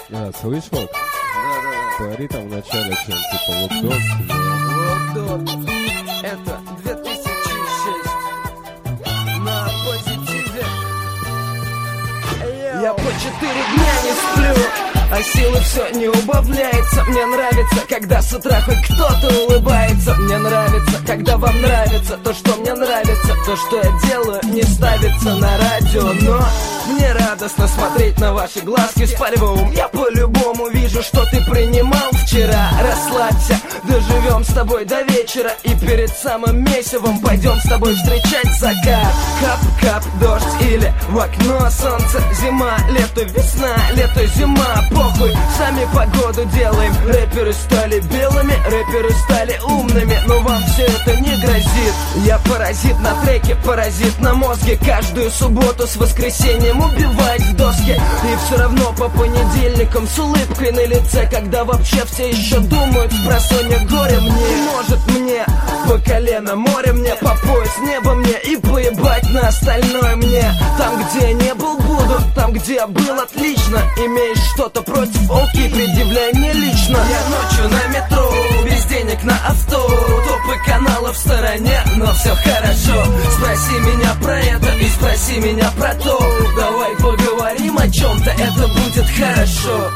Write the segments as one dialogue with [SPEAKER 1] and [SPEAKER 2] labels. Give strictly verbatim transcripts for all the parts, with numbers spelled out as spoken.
[SPEAKER 1] А, слышал?
[SPEAKER 2] Да-да-да.
[SPEAKER 1] Говори там в начале что-нибудь типа локдот.
[SPEAKER 2] Локдот. Это две тысячи шесть. На позитиве. Я по четыре дня не сплю, а силы все не убавляется. Мне нравится, когда с утра хоть кто-то улыбается. Мне нравится, когда вам нравится то, что мне нравится. То, что я делаю, не ставится на радио. Но мне радостно смотреть на ваши глазки с ум. Я по-любому вижу, что ты принимал вчера. Расслабься, доживем с тобой до вечера. И перед самым месивом пойдем с тобой встречать закат. Кап-кап, дождь или в окно солнце. Зима, лето, весна, лето, зима. Похуй, сами погоду делаем. Рэперы стали белыми, рэперы стали умными. Но вам все это не грозит. Я паразит на треке, паразит на мозге. Каждую субботу с воскресеньем убивать в доске. И все равно по понедельникам с улыбкой на лице, когда вообще все еще думают спросонья горе мне. И может мне по колено море, мне по пояс небо мне. И поебать на остальное мне. Там, где я не был, буду. Там, где я был, отлично. Имеешь что-то против, окей, предъявляй мне лично. Я ночью на метро, без денег на авто. Топы каналов в стороне, но все хорошо. Спроси меня про это и спроси меня про то. Давай поговорим о чем-то, это будет хорошо.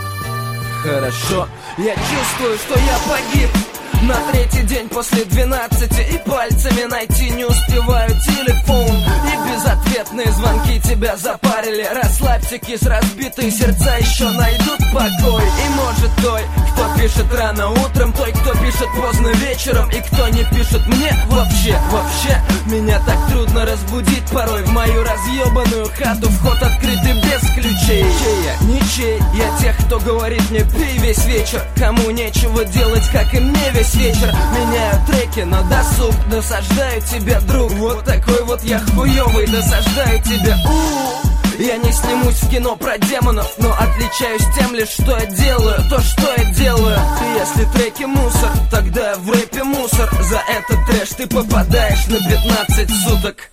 [SPEAKER 2] Хорошо. Я чувствую, что я погиб на третий день после двенадцати. И пальцами найти не успеваю телефон. И безответные звонки тебя запарили. Расслабься, кис, разбитые сердца еще найдут покой. И может той, кто пишет рано утром, той, кто пишет поздно вечером, и кто не пишет мне вообще, вообще. Меня так трудно разбудить порой. В мою разъебанную хату вход открытый без ключей. Чей я? Ничей. Я тех, кто говорит мне пей весь вечер. Кому нечего делать, как и мне весь вечер. Меняю треки на досуг, досаждаю тебе, друг. Вот такой вот я хуёвый, досаждаю тебе. У-у-у. Я не снимусь в кино про демонов, но отличаюсь тем лишь, что я делаю то, что я делаю. И если треки мусор, тогда в рэпе мусор. За этот трэш ты попадаешь на пятнадцать суток.